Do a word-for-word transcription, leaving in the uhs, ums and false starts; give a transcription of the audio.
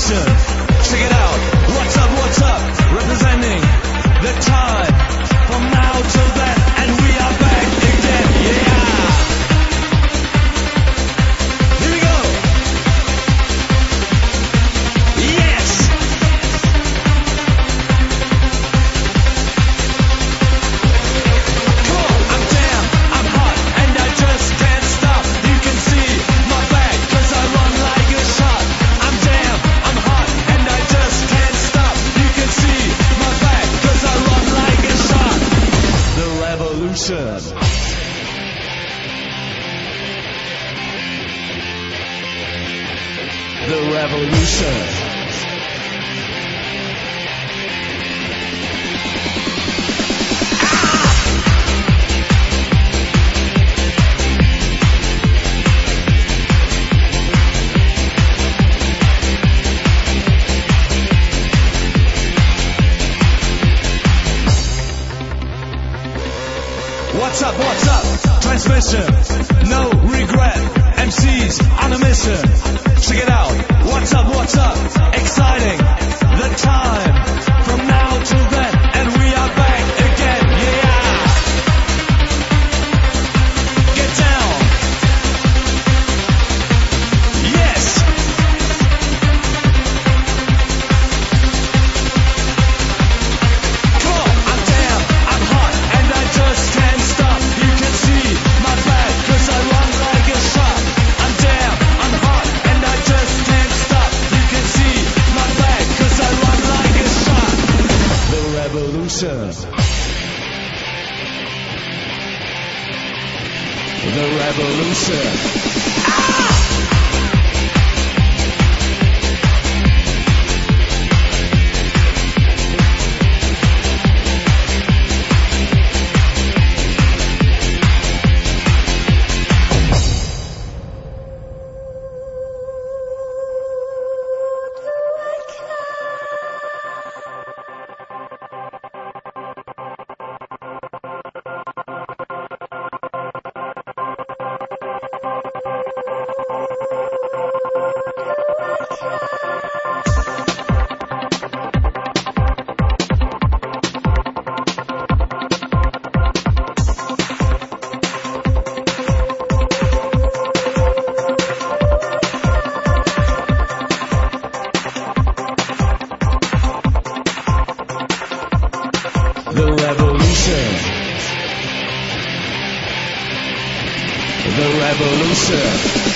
transmission. Check it out. What's up, what's up? Representing the time from now till then, and we are back again. Yeah. Here we go. Yes. Come on, I'm down, I'm hot, and I just can't stop. You can see my back, 'cause I run like a shot. I'm down, I'm hot, and I just can't stop. You can see my back, 'cause I run like a shot. The revolution. The revolution. What's up, what's up? Transmission, no regret. M Cs on a mission. Check it out. What's up, what's up? Exciting. The time from now till then, and we are back again. Yeah. Get down. Yes. Come on, I'm down, I'm hot, and I just can't stop. You can see my back, 'cause I run like a shot. I'm down, I'm hot, and I just can't stop. You can see my back, 'cause I run like a shot. The revolution. The revolution. The revolution. The revolution.